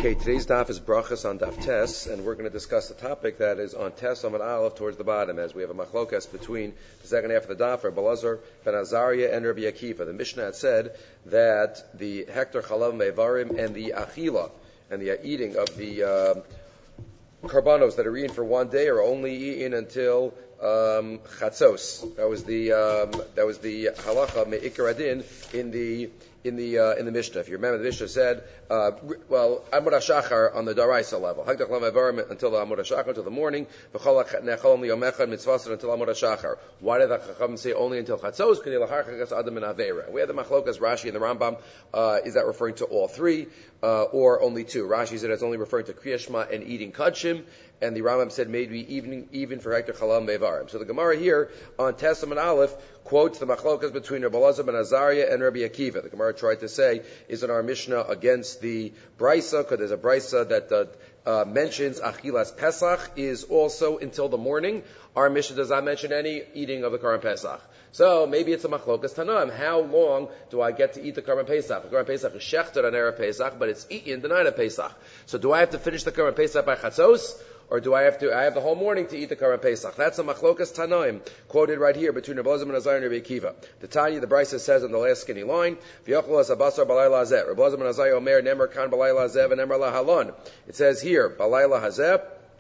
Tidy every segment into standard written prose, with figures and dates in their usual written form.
Okay, today's daf is brachas on daf tes, and we're going to discuss the topic that is on tes Amud Aleph towards the bottom, as we have a machlokas between the second half of the daf, Rabbi Elazar ben Azariah and Rabbi Akiva. The Mishnah had said that the hektar chalav mevarim and the achila and the eating of the karbanos that are eaten for one day are only eaten until chatzos. That was the halacha me'ikar adin in the Mishnah. If you remember, the Mishnah said, Amud HaShachar on the Daraisa level. Hagdach Lamavarim until the Amud HaShachar, until the morning. V'chol Nechalam Liyomechad Mitzvasan until Amud HaShachar. Why did the Chacham say only until Chatzos? K'nei L'char Chagas Adam and Avera. We have the Machlokas, Rashi and the Rambam. Is that referring to all three, or only two? Rashi said it's only referring to Kriya Shema and eating Kachim. And the Rambam said maybe even for Hektar Chalam Mevarim. So the Gemara here on Testament Aleph quotes the machlokas between Rabbi Elazar ben Azariah and Rabbi Akiva. The Gemara tried to say, isn't our Mishnah against the Brisa? Because there's a Brisa that mentions Achilas Pesach is also until the morning. Our Mishnah does not mention any eating of the Karban Pesach. So maybe it's a machlokas Tanaim. How long do I get to eat the Karban Pesach? The Karban Pesach is shechter on Erev Pesach, but it's eaten the night of Pesach. So do I have to finish the Karban Pesach by Chatzos? Or do I have the whole morning to eat the Karban Pesach? That's a machlokas Tanaim, quoted right here between Rabbi Elazar ben Azariah and Rabbi Akiva. The Tanya, the Brisa says on the last skinny line, V'yochel as abasar balayla hazeh. Rabbi Elazar ben Azariah omer nemer kan balayla hazeh v'nemer lahalon. It says here, balayla hazeh,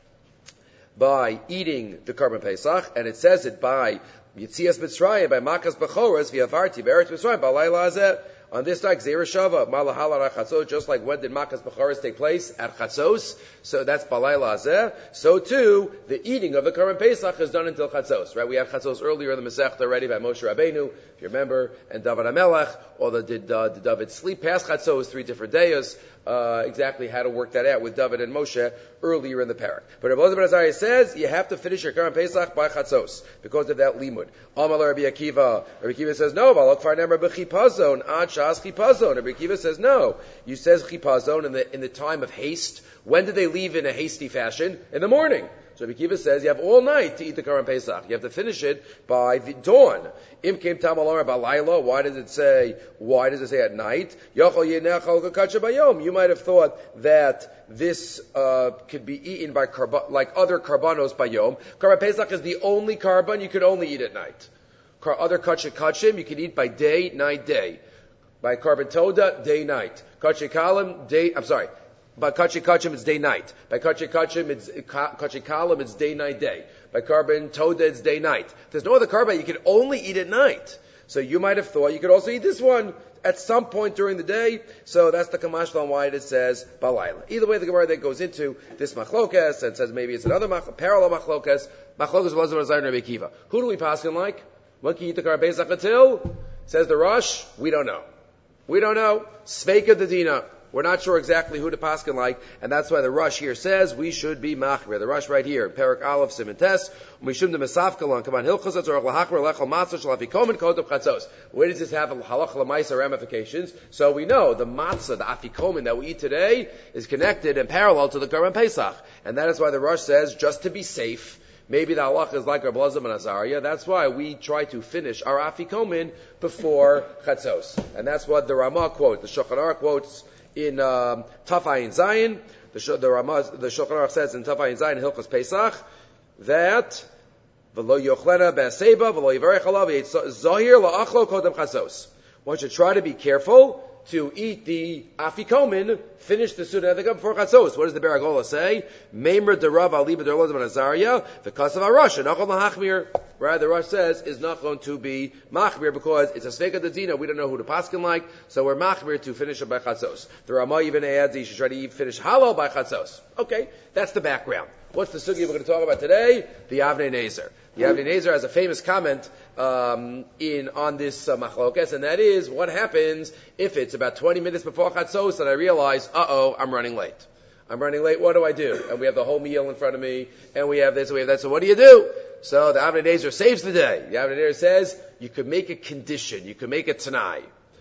by eating the Karban Pesach, and it says it by Yitzias Mitzrayim, by Makas Bechoras, v'yavarti v'eretz Mitzrayim, balayla hazeh. On this night, Zera Shava, Malahala Chatzos, just like when did Makas Bechoros take place? At Chatzos. So that's Balayla Hazeh. So too, the eating of the Karban Pesach is done until Chatzos, right? We had Chatzos earlier in the Masechta already by Moshe Rabbeinu, if you remember, and David HaMelech, although did David sleep past Chatzos 3 different days? Exactly how to work that out with David and Moshe earlier in the parak. But Rabbi Elazar ben Azariah says you have to finish your Karban Pesach by Chatzos because of that limud. Amal Rabbi Akiva. Rabbi Akiva says no. Balok farnemer b'chipazon ad shas chipazon. Rabbi Akiva says no. You says chipazon in the time of haste. When did they leave in a hasty fashion? In the morning. So Rabbi Akiva says you have all night to eat the Karban Pesach. You have to finish it by the dawn. Im came tam alar balayla. Why does it say at night? You might have thought that this could be eaten by like other karbanos by yom. Karban Pesach is the only karban you could only eat at night. Other kachim you can eat by day, night, day. By karban toda, day, night. Kachikalim, day. I'm sorry. By kachim it's day night. By kachikalim it's day night day. By karban toda it's day night. If there's no other karban you can only eat at night. So you might have thought you could also eat this one at some point during the day. So that's the kamashla on why it says balayla. Either way, the Gemara then goes into this machlokas and says maybe it's another parallel machlokas. Machlokas was the Rabbi Akiva. Who do we paskin like? When can you eat the Karban Pesach until? Says the Rosh. We don't know. Sveika Dedina. We're not sure exactly who to paskin like, and that's why the Rosh here says we should be machmir. The Rosh right here, Perak Aleph Siman Tes, Mishum de Mesafkalon, come on, Hilchos Atzor Lachachmer Lechol Matzah Shalafikomen Kodev Chatzos. Where does this have halach lemaisa ramifications? So we know the matzah, the afikomen that we eat today, is connected and parallel to the Karban Pesach, and that is why the Rosh says just to be safe. Maybe the halach is like Rabbi Elazar ben Azariah. That's why we try to finish our afikomen before Chatzos, and that's what the Ramah quotes. The Shulchan Aruch quotes in Taf Ayin Zayin, the Shulchan Aruch says in Taf Ayin Zayin Hilchos Pesach that v'lo yochlena b'aseba v'lo yivarech alav zohir la'achlo kodem chasos. One should try to be careful to eat the afikomen, finish the sunnah before chatzos. What does the Beragola say? Meimer derav ali b'derloz ben Azariah v'kasav harash nachol mahachmir. Right, the Rosh says is not going to be machmir because it's a sveika dedina. We don't know who to paskin like, so we're machmir to finish it by chatzos. The Ramah even adds you should try to finish halal by chatzos. Okay, that's the background. What's the sugi we're going to talk about today? The Avnei Nezer. The Avnei Nezer has a famous comment on this machlokas, and that is what happens if it's about 20 minutes before chatzos and I realize, I'm running late. What do I do? And we have the whole meal in front of me, and we have this, and we have that, so what do you do? So the Avnei Nezer saves the day. The Avnei Nezer says, you could make a condition, you could make a tanai.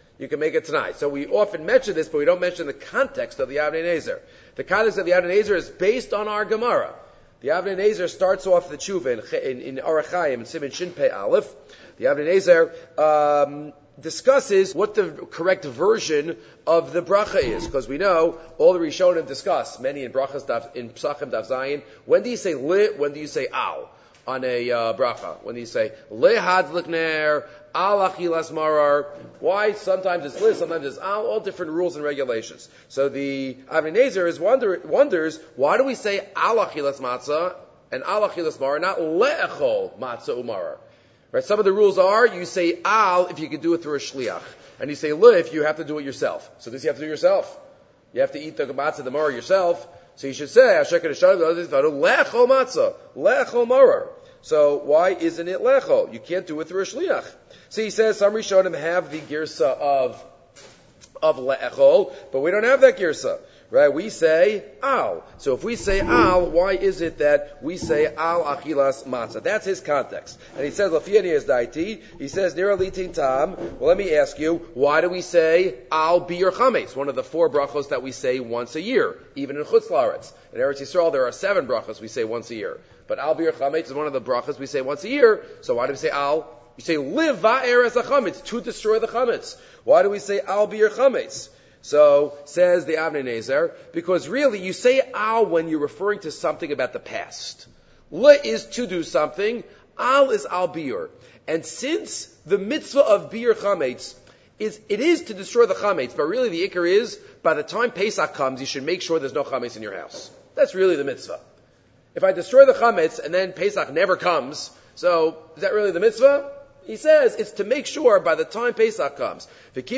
So we often mention this, but we don't mention the context of the Avnei Nezer. The context of the Avnei Nezer is based on our Gemara. The Avnei Nezer starts off the tshuva in Orach Chaim, in Siman Shin Pei Aleph. The Avnei Nezer discusses what the correct version of the bracha is, because we know all the Rishonim discuss, many in brachas, in Psachim Daf Zayin, when do you say li, when do you say al on a bracha? When do you say li hadlik ner, al achilas marar? Why? Sometimes it's li, sometimes it's al, all different rules and regulations. So the Avnei Nezer wonders, why do we say al achilas matzah and al achilas marar, not le'echol matzah umarar? Right? Some of the rules are, you say al if you can do it through a shliach. And you say li if you have to do it yourself. So this you have to do yourself. You have to eat the matzah, the maror yourself. So you should say, lechol matzah, lechol maror. So why isn't it lechol? You can't do it through a shliach. So he says, some Rishonim have the girsa of lechol, but we don't have that girsa. Right? We say al. So if we say al, why is it that we say al achilas matzah? That's his context. And he says, Lafiani is daiti. He says, Nira litin tam. Well, let me ask you, why do we say al bir chametz? One of the 4 brachos that we say once a year, even in Chutz La'aretz. In Eretz Yisrael, there are 7 brachos we say once a year. But al bir chametz is one of the brachos we say once a year. So why do we say al? You say liv va'er as a chametz, to destroy the chametz. Why do we say al bir chametz? So, says the Avnei Nezer, because really you say al when you're referring to something about the past. Le is to do something, al is al bir. And since the mitzvah of bir chametz it is to destroy the chametz, but really the ikar is, by the time Pesach comes, you should make sure there's no chametz in your house. That's really the mitzvah. If I destroy the chametz and then Pesach never comes, so is that really the mitzvah? He says it's to make sure by the time Pesach comes.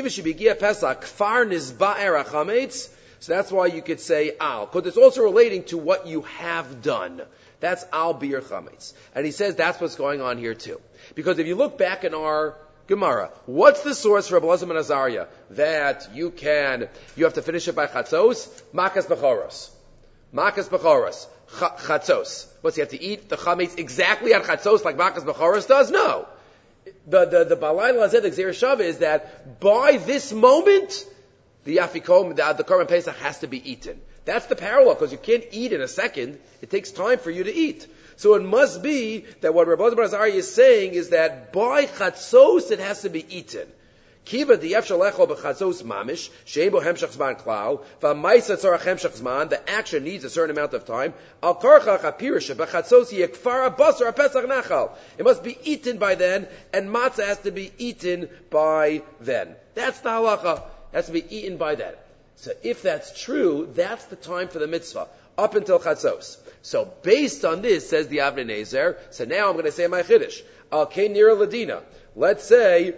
So that's why you could say al, because it's also relating to what you have done. That's al bir chametz. And he says that's what's going on here too. Because if you look back in our Gemara, what's the source for Belazar ben Azariah that you have to finish it by chatzos? Makas bechoros. Makas bechoros. Chatzos. What's you have to eat the chametz exactly on chatzos like Makas bechoros does? No. The Balai Lazed Gzeir Shava is that by this moment, the Afikom, the Korban Pesach has to be eaten. That's the parallel, because you can't eat in a second. It takes time for you to eat. So it must be that what Rabbi Elazar ben Azariah is saying is that by Chatzos it has to be eaten. Kiva the Yefshalecho b'chatzos mamish she'ebo hemshach zman klal v'maisa tzorach hemshach zman. The action needs a certain amount of time. Al karcha chapirish b'chatzos yekfar abasar apesach nachal. It must be eaten by then, and matzah has to be eaten by then. That's the halacha. It has to be eaten by then. So if that's true, that's the time for the mitzvah up until chatzos. So based on this, says the Avnei Nezer. So now I'm going to say my chiddush. Al kein nira ladina. Let's say.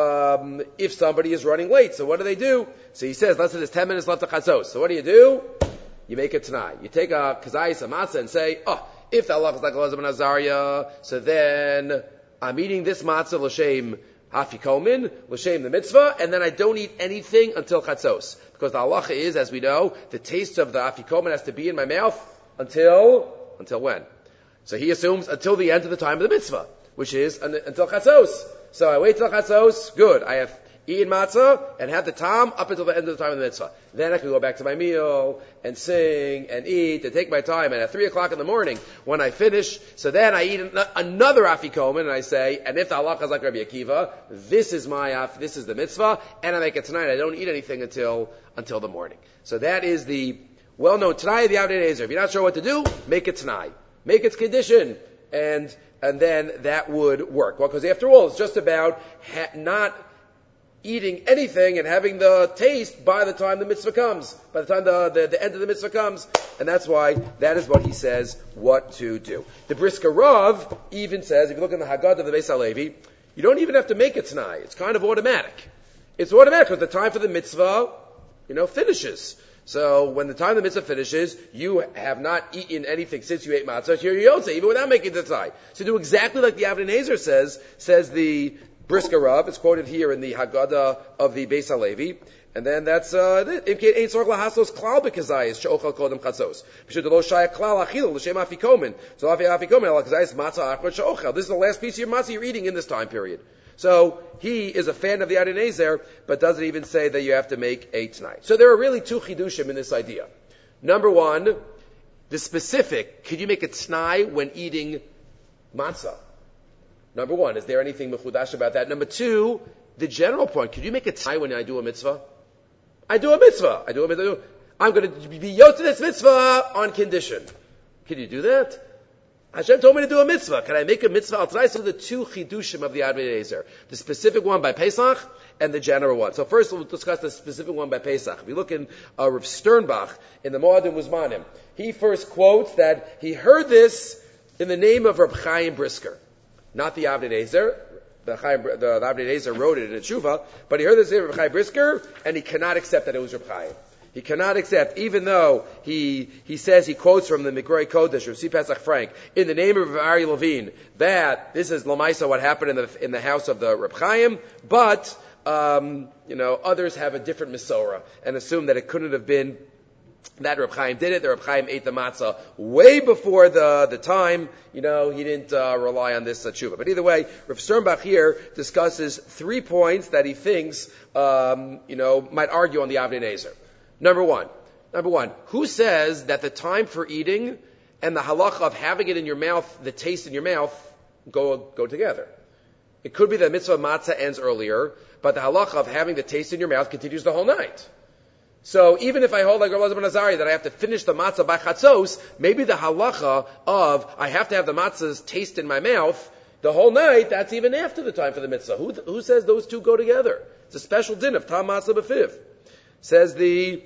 If somebody is running late, so what do? So he says, let's say there's 10 minutes left of chatzos. So what do? You make it tonight. You take a kazayis, a matzah, and say, if the halacha is like Elazar ben Azariah, so then I'm eating this matzah l'shem hafikomin, l'shem the mitzvah, and then I don't eat anything until chatzos. Because the halacha is, as we know, the taste of the hafikomin has to be in my mouth until when? So he assumes until the end of the time of the mitzvah, which is until chatzos. So I wait till chatzos, good. I have eaten matzah and had the tam up until the end of the time of the mitzvah. Then I can go back to my meal and sing and eat and take my time. And at 3 o'clock in the morning, when I finish, so then I eat another afikomen and I say, and if the halacha is like Rabbi Akiva, this is the mitzvah, and I make it tonight. I don't eat anything until the morning. So that is the well-known Tanai of the Avnei Nezer. If you're not sure what to do, make it Tanai. Make its condition. And then that would work. Well, because after all, it's just about not eating anything and having the taste by the time the mitzvah comes, by the time the end of the mitzvah comes. And that's why that is what he says what to do. The Brisker Rav even says, if you look in the Haggadah of the Beis HaLevi, you don't even have to make it tonight. It's kind of automatic. It's automatic because the time for the mitzvah, finishes. So when the time the mitzvah finishes, you have not eaten anything since you ate matzah. You're yotze, even without making the tzai. So do exactly like the Avnei Nezer says the Brisker Rav. It's quoted here in the Haggadah of the Beis HaLevi. And then that's it. Imkein ein tzorach lahasos klal b'kazayis she'ochel kodem chatzos. B'shut lo shaya klal achilu l'shem afikomen. So afikomen al kazayis matzah achron she'ochel. This is the last piece of your matzah you're eating in this time period. So he is a fan of the Avnei Nezer, but doesn't even say that you have to make a tonight. So there are really 2 chidushim in this idea. Number 1, the specific, could you make a t'nai when eating matzah? Number 1, is there anything mechudash about that? Number 2, the general point, could you make a t'nai when I do a mitzvah? I do a mitzvah. I'm going to be yotze this mitzvah on condition. Can you do that? Hashem told me to do a mitzvah. Can I make a mitzvah? I'll try some of the two chidushim of the Avnei Nezer. The specific one by Pesach and the general one. So first we'll discuss the specific one by Pesach. If you look in Rav Sternbach in the Moadim Uzmanim, he first quotes that he heard this in the name of Reb Chaim Brisker. Not the Avnei Nezer. The Avnei Nezer wrote it in a tshuva, but he heard this in Reb Chaim Brisker, and he cannot accept that it was Reb Chaim. He cannot accept, even though he says, he quotes from the Mikroi Kodesh, Rav Si Pesach Frank, in the name of Ari Levine, that this is Lamaisa, what happened in the house of the Reb Chaim, but, others have a different Mesorah, and assume that it couldn't have been that Reb Chaim did it. The Reb Chaim ate the matzah way before the time. He didn't rely on this tshuva. But either way, Rav Sternbach here discusses 3 points that he thinks, might argue on the Avnei Nezer. Number one, who says that the time for eating and the halacha of having it in your mouth, the taste in your mouth, go together? It could be that mitzvah matzah ends earlier, but the halacha of having the taste in your mouth continues the whole night. So even if I hold like Rav Elazar ben Azariah that I have to finish the matzah by chatzos, maybe the halacha of I have to have the matzah's taste in my mouth the whole night, that's even after the time for the mitzvah. Who says those two go together? It's a special din of tam matzah b'fiv. Says the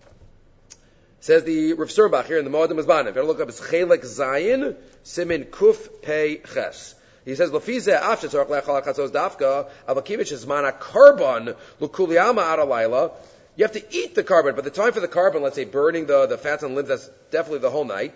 Rav Sternbach here in the Moadim Uzmanim. If you look up, it's Chelek Zayin Simin Kuf Pei Ches. He says, "Lefize after tzorach le'achal chatzos dafka avakivich is mana carbon lukuliyama aralayla." You have to eat the carbon, but the time for the carbon, let's say burning the fats and limbs, that's definitely the whole night.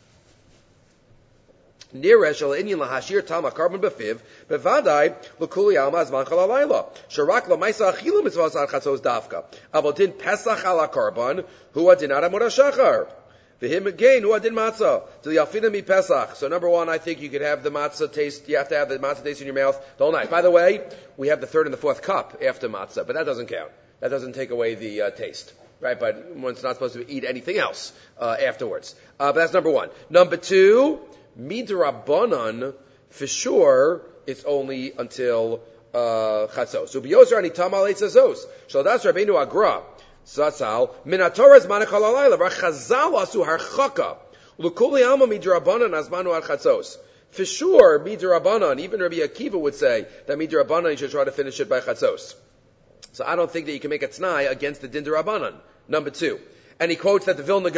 Niresh al inyan lahashir tama carbon befiv bevadai l'kuli alma azman chalalayla sharak lamaisa achilu mitzvahs al chatzos dafka avotin pesach ala carbon huwa dinara murashachar v'him again huwa din matzah to the alfina mi pesach. So number one, I think you could have the matzah taste. You have to have the matzah taste in your mouth the whole night. By the way, we have the third and the fourth cup after matzah, but that doesn't count. That doesn't take away the taste, right? But one's not supposed to eat anything else afterwards. But that's number one. Number two, midrabanan, for sure, it's only until chatzos. So biyozer anitam al eitzazos. Shaldas Rabbeinu Agra Zatzal minatoras manachal alayla rachazal asu harchaka lukuli alma midrabanan azmanu al chatzos. For sure, midrabanan. Even Rabbi Akiva would say that midrabanan you should try to finish it by chatzos. So I don't think that you can make a t'nai against the din d'Rabbanan. Number two. And he quotes that the Vilna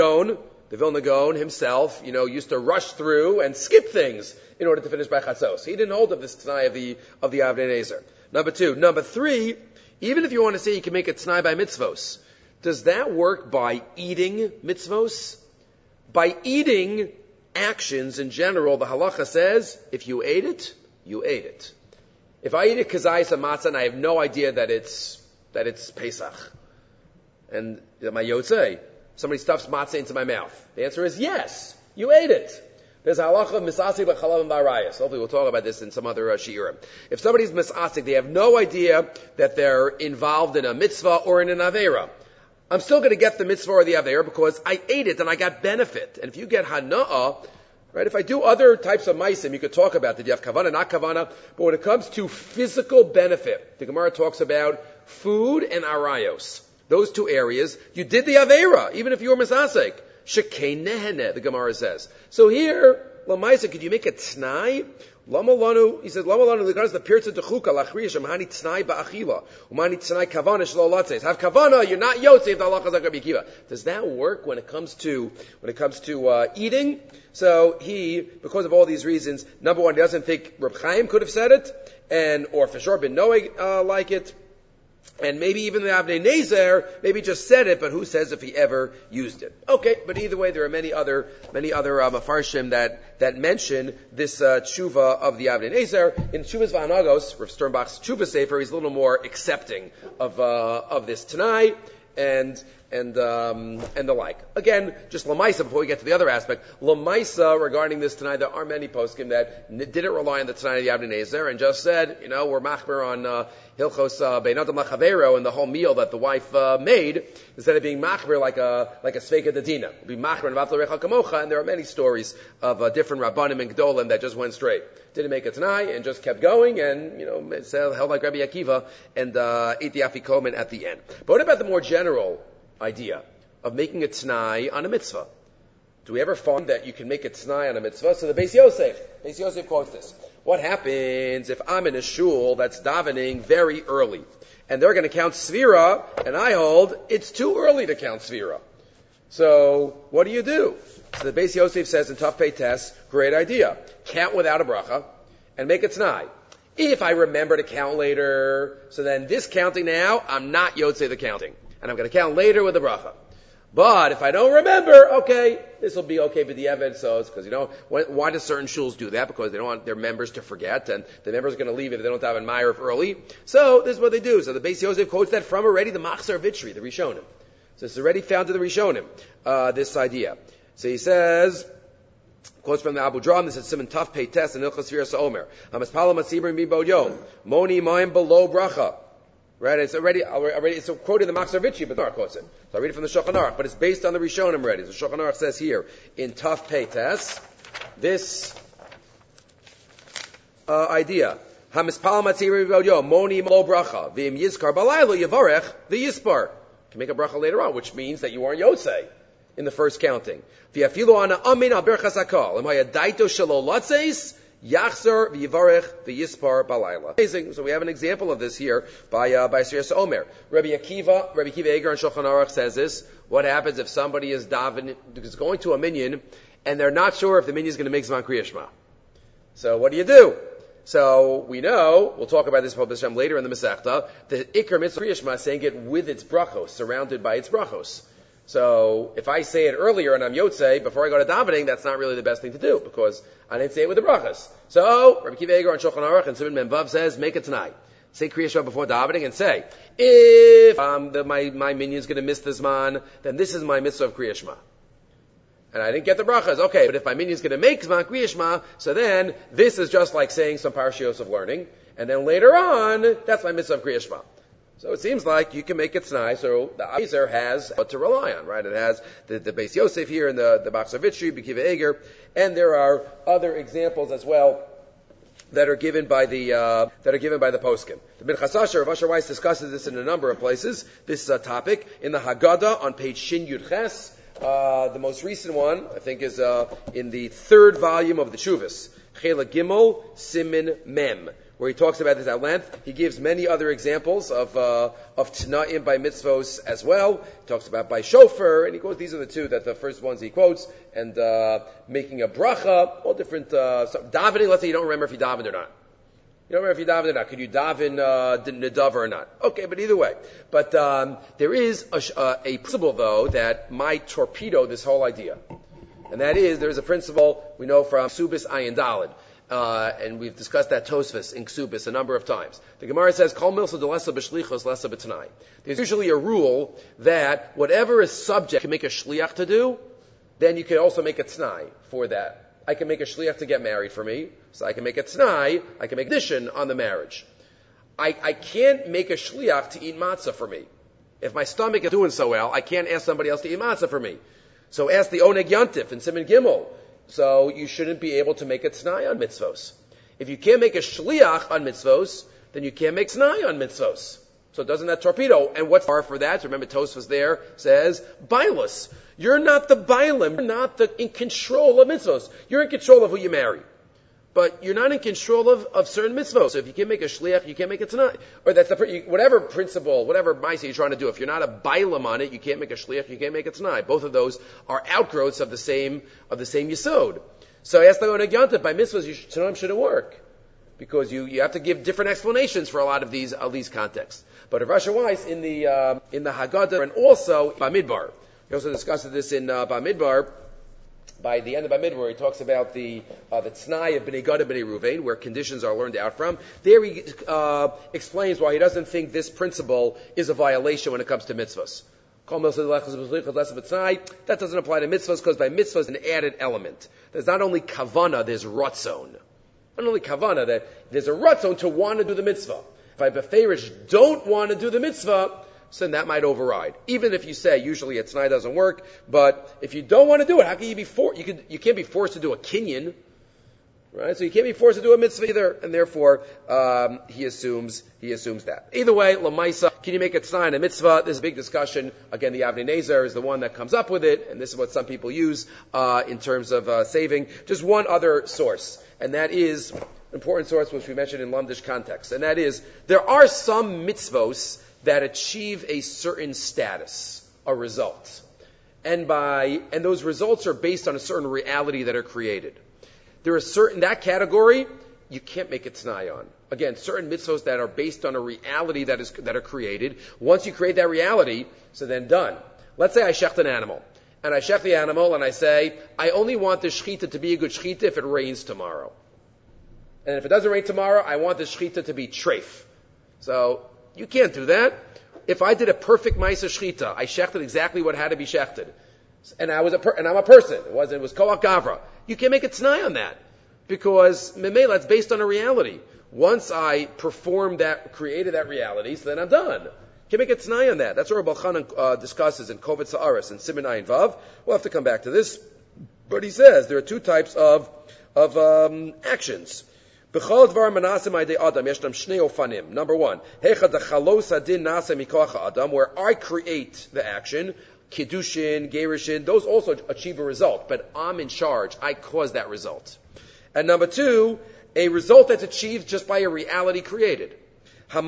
Gaon himself, used to rush through and skip things in order to finish by chatzos. He didn't hold of this t'nai of the Avnei Nezer. Number two. Number three, even if you want to say you can make a t'nai by mitzvos, does that work by eating mitzvos? By eating actions in general, the halacha says, if you ate it, you ate it. If I eat a kazayis matzah and I have no idea that it's Pesach, and my yotzei, somebody stuffs matzah into my mouth, the answer is yes, you ate it. There's a halacha of misasik b'chalav and b'arayas. Hopefully we'll talk about this in some other shiurim. If somebody's misasik, they have no idea that they're involved in a mitzvah or in an avera. I'm still going to get the mitzvah or the avera because I ate it and I got benefit. And if you get hana'ah, right? If I do other types of maisim, you could talk about did you have kavana, not kavana, but when it comes to physical benefit, the Gemara talks about food and arayos. Those two areas, you did the aveira, even if you were misasek. Shekei nehene, the Gemara says. So here, lamaisa, could you make a t'nai? Lama lanu, he says, Lama lanu, because the pirza dechuka, lachriya, shemhani t'nai ba'achila, umani t'nai kavana, shlo latzes. Have kavana, you're not yotze if the halacha is like Rabbi Akiva. Does that work when it comes to eating? So he, because of all these reasons, number one, he doesn't think Reb Chaim could have said it, or for sure Ben Noeg like it, and maybe even the Avnei Nezer maybe just said it, but who says if he ever used it? Okay, but either way, there are many other mafarshim that mention this tshuva of the Avnei Nezer. In Tshuvas V'Anagos, Rav Sternbach's tshuva sefer, he's a little more accepting of this Tanai, and and the like. Again, just Lamaisa, before we get to the other aspect, Lamaisa, regarding this tonight, there are many poskim that didn't rely on the Tanai of Yavnei Nezer and just said, we're machmer on Hilchos Beinatam Lachavero and the whole meal that the wife made, instead of being machmer like a Sveika Dadina. Be machmer and Vatla Recha Kamocha, and there are many stories of different Rabbanim and Gdolim that just went straight. Didn't make a Tanai and just kept going and, held like Rabbi Akiva and ate the Afikomen at the end. But what about the more general idea of making a Tanai on a mitzvah? Do we ever find that you can make a Tanai on a mitzvah? So the Beis Yosef quotes this. What happens if I'm in a shul that's davening very early, and they're going to count Svira, and I hold it's too early to count Svira? So what do you do? So the Beis Yosef says in Taf Pei Tes, great idea. Count without a bracha and make a Tanai. If I remember to count later, so then this counting now, I'm not Yotzei the counting. And I'm going to count later with the bracha. But if I don't remember, okay, this will be okay for the evidence. So it's because, why do certain shuls do that? Because they don't want their members to forget, and the members are going to leave if they don't have a Ma'ariv early. So this is what they do. So the Beis Yosef quotes that from already the Machzor Vitri, the Rishonim. So it's already found in the Rishonim, this idea. So he says, quotes from the Abu Dram, this is Simon Taf Pei Tes and Ilchas Sfira Sa'omer. Hamaspala Matzibrim Bibod Yom. Moni Mayim Below Bracha. Right, it's already it's quoted in the Machzor Vitri, but Aruch quotes it. So I read it from the Shulchan Aruch, but it's based on the Rishonim already. So Shulchan Aruch says here in Taf Pei Tes, this idea: Hamispal Matzir Yom Moni Lo Bracha V'Im Yizkar Balaylo Yavarech the Yispar. You can make a bracha later on, which means that you aren't Yotzei in the first counting. V'Yafilu Ana Amin Al Berchas Hakol Emaya Daito Shelo Latzeis. Yachzer v'yivarech v'yispar balayla. Amazing. So we have an example of this here by Sfira Omer. Rabbi Akiva Eger and Shulchan Aruch says this. What happens if somebody is going to a minyan and they're not sure if the minyan is going to make Zman Kriya Shema? So what do? So we know, we'll talk about this later in the Masechta, the Iker Mitzvah Kriya Shema is saying it with its brachos, surrounded by its brachos. So if I say it earlier and I'm Yotzei, before I go to davening, that's not really the best thing to do, because I didn't say it with the brachas. So, Rabbi Akiva Eger on Shulchan Aruch and Simon Memvav says, make it tonight. Say Kriya Shema before davening and say, if my minyan's going to miss this man, then this is my mitzvah of Kriya Shema. And I didn't get the brachas. Okay, but if my minyan's going to make Zman Kriya Shema, so then this is just like saying some parashios of learning, and then later on, that's my mitzvah of Kriya Shema. So it seems like you can make it Tanai, so the Abizer has what to rely on, right? It has the Beis Yosef here and the Machzor Vitri, Bekiva Eger, and there are other examples as well that are given by the poskim. The Minchas Asher, Rav Asher Weiss discusses this in a number of places. This topic in the Haggadah on page Shin Yud Ches. The most recent one, I think, is in the third volume of the Tshuvos, Chela Gimel Simin Mem, where he talks about this at length. He gives many other examples of Tanaim by mitzvos as well. He talks about by shofar, and he quotes, these are the two, that the first ones he quotes, and making a bracha, all different, davening, let's say you don't remember if you davened or not. You don't remember if you davened or not. Could you daven Nadav or not? Okay, but either way. But there is a principle, though, that might torpedo this whole idea. And that is, there's a principle we know from Ksubis Ayin Daled. And we've discussed that Tosfos in Ksubis a number of times. The Gemara says, Kol milsa delesa b'shlichos lesa b'tanai. There's usually a rule that whatever is subject can make a shliach to do, then you can also make a t'nai for that. I can make a shliach to get married for me, so I can make a t'nai, I can make a condition on the marriage. I can't make a shliach to eat matzah for me. If my stomach is doing so well, I can't ask somebody else to eat matzah for me. So ask the Oneg Yantif in Simon Gimel. So you shouldn't be able to make a t'nai on mitzvos. If you can't make a shliach on mitzvos, then you can't make t'nai on mitzvos. So doesn't that torpedo? And what's far for that? Remember Tosfos there says, bailus. You're not the bailim. You're not in control of mitzvos. You're in control of who you marry. But you're not in control of certain mitzvos. So if you can't make a shliach, you can't make a t'nai. Or that's whatever principle, whatever ma'aseh you're trying to do. If you're not a bailam on it, you can't make a shliach, you can't make a t'nai. Both of those are outgrowths of the same yesod. So ask the Oneg Yantif, by mitzvos, t'naim shouldn't work. Because you have to give different explanations for a lot of these contexts. But Rav Asher Weiss in the Haggadah and also Bamidbar, he also discussed this in Bamidbar. By the end of Bamidbar, he talks about the T'nai of Bnei Gad and Bnei Ruvain, where conditions are learned out from. There he explains why he doesn't think this principle is a violation when it comes to mitzvahs. That doesn't apply to mitzvahs because by mitzvahs an added element. There's not only kavana, there's ratzon. Not only kavana, that there's a ratzon to want to do the mitzvah. If I beferish don't want to do the mitzvah, so then that might override. Even if you say usually a t'nai doesn't work, but if you don't want to do it, how can you be forced? You can't be forced to do a kinyan, right? So you can't be forced to do a mitzvah either, and therefore he assumes that. Either way, lamaisa, can you make a t'nai and a mitzvah? There's a big discussion. Again, the Avnei Nezer is the one that comes up with it, and this is what some people use in terms of saving. Just one other source, and that is an important source which we mentioned in Lamdish context, and that is there are some mitzvos that achieve a certain status, a result. And those results are based on a certain reality that are created. There are certain, that category, you can't make a t'nai on. Again, certain mitzvos that are based on a reality that are created. Once you create that reality, so then done. Let's say I shecht an animal. And I shecht the animal and I say, I only want the shechita to be a good shechita if it rains tomorrow. And if it doesn't rain tomorrow, I want the shechita to be treif. So, you can't do that. If I did a perfect ma'aser shechita, I shechted exactly what had to be shechted, and I'm a person. It was koach gavra. You can't make a t'nai on that because memela it's based on a reality. Once I created that reality, so then I'm done. You can't make a t'nai on that. That's what Rabbi Chanan discusses in Kovetz Haaretz and Siman Ayin Vav. We'll have to come back to this, but he says there are two types of actions. Number one, where I create the action, kiddushin, gerushin, those also achieve a result, but I'm in charge. I cause that result. And number two, a result that's achieved just by a reality created. Like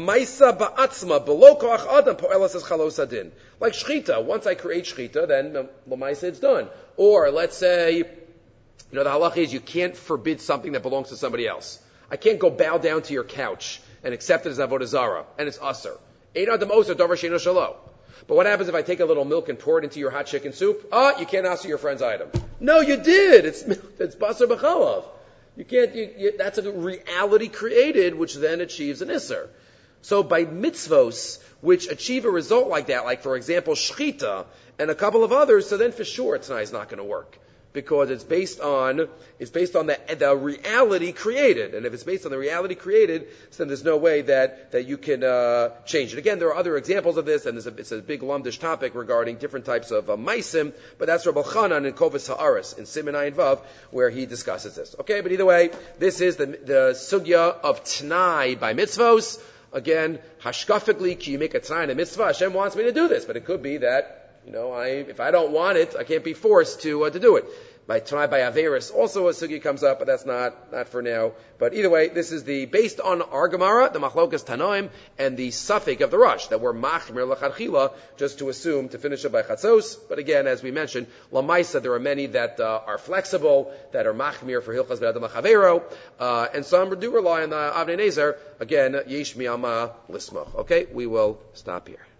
shchita, once I create shchita, then l'maisa it's done. Or let's say, the halacha is you can't forbid something that belongs to somebody else. I can't go bow down to your couch and accept it as avodah zarah, and it's aser. Ein adam oser davar she'eino shelo. But what happens if I take a little milk and pour it into your hot chicken soup? You can't ask your friend's item. No, you did. It's basar b'chalav. You can't. That's a reality created, which then achieves an iser. So by mitzvos, which achieve a result like that, like for example shchita and a couple of others, so then for sure it's not going to work. Because it's based on the reality created, and if it's based on the reality created, so then there's no way that you can change it. Again, there are other examples of this, and it's a big lumdish topic regarding different types of maisim. But that's Rabbi Chanan in Kovetz Haaretz in Siman Ayin Vav, where he discusses this. Okay, but either way, this is the sugya of t'nai by mitzvos. Again, hashkafically, can you make a t'nai and a mitzvah? Hashem wants me to do this, but it could be that. If I don't want it, I can't be forced to do it. By t'nai by averis, also a sugi comes up, but that's not for now. But either way, this is based on our Gemara, the machlokas tanoim, and the suffix of the rush that we're machmir l'chadchila, just to assume to finish it by chatzos. But again, as we mentioned, lamaisa, there are many that are flexible, that are machmir for hilchas be'adam l'chavero, and some do rely on the Avnei Nezer. Again, yesh miyama lismach. Okay, we will stop here.